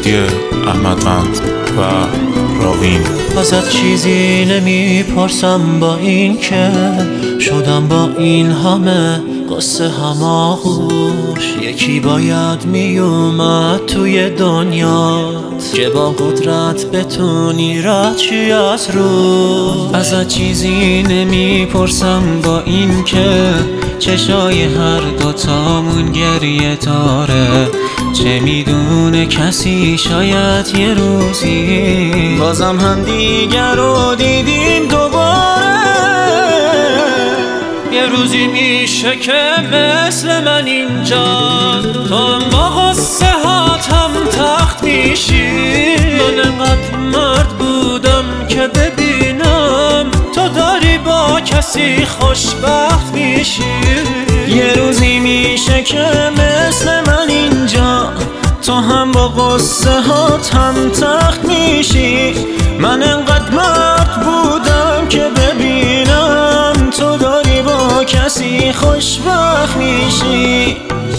مهدی احمدوند و راوین. ازت چیزی نمیپرسم با این که شدم با این همه قصه هماغوش. یکی باید میومد توی دنیات که با قدرت بتونی رد چی از رو. ازت چیزی نمیپرسم با این که چشای هر دوتامون گریه داره. چه میدونه کسی شاید یه روزی بازم هم دیگر رو دیدیم دوباره. یه روزی میشه که مثل من اینجا تو هم با غصه هاتم تخت میشی. من انقدر مرد بودم که ببینم تو داری با کسی خوشبخت میشی. یه روزی میشه که مثل من اینجا تو هم با غصه هاتم تخت میشی. من انقدر مرد بودم که ببینم تو داری با کسی خوشبخت میشی.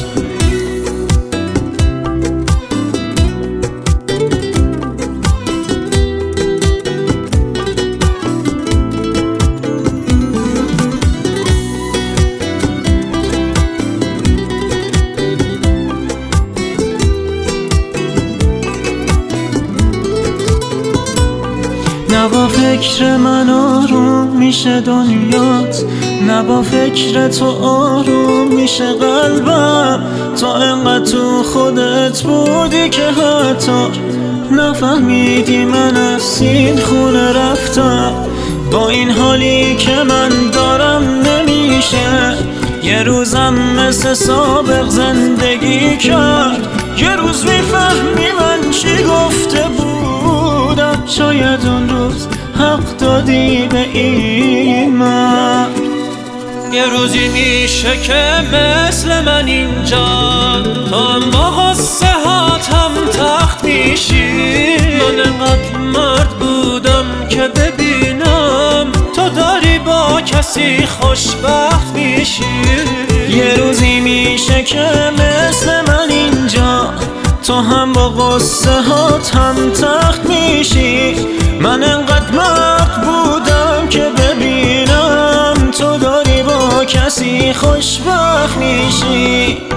نه با فکر من آروم میشه دنیات، نه با فکر تو آروم میشه قلبم. تو انقدر تو خودت بودی که حتی نفهمیدی من از این خونه رفتم. با این حالی که من دارم نمیشه یه روزم مثل سابق زندگی کرد. یه روز میفهمی من چی گفته بودم، شاید اون روز حق دادی به این من. یه روزی میشه که مثل من اینجا تو هم با غصه هاتم تخت میشی. من انقدر مرد بودم که ببینم تو داری با کسی خوشبخت میشی. یه روزی میشه که مثل من اینجا تو هم با غصه هاتم تخت میشی. من انقدر مرد بودم که ببینم تو داری با کسی خوشبخت میشی.